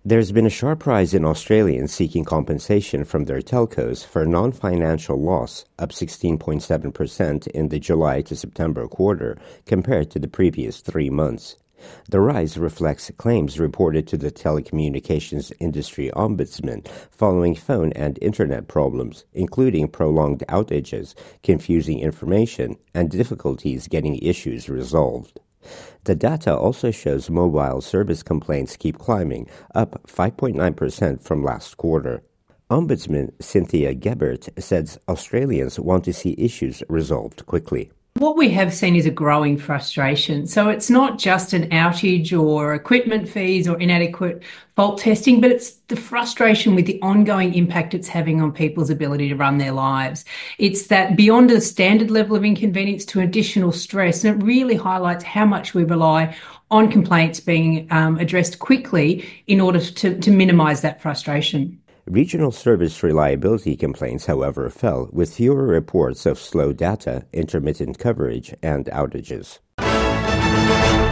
There's been a sharp rise in Australians seeking compensation from their telcos for non-financial loss, up 16.7% in the July to September quarter compared to the previous 3 months. The rise reflects claims reported to the Telecommunications Industry Ombudsman following phone and internet problems, including prolonged outages, confusing information, and difficulties getting issues resolved. The data also shows mobile service complaints keep climbing, up 5.9% from last quarter. Ombudsman Cynthia Gebert says Australians want to see issues resolved quickly. What we have seen is a growing frustration. So it's not just an outage or equipment fees or inadequate fault testing, but it's the frustration with the ongoing impact it's having on people's ability to run their lives. It's that beyond a standard level of inconvenience to additional stress, and it really highlights how much we rely on complaints being addressed quickly in order to minimise that frustration. Regional service reliability complaints, however, fell, with fewer reports of slow data, intermittent coverage, and outages.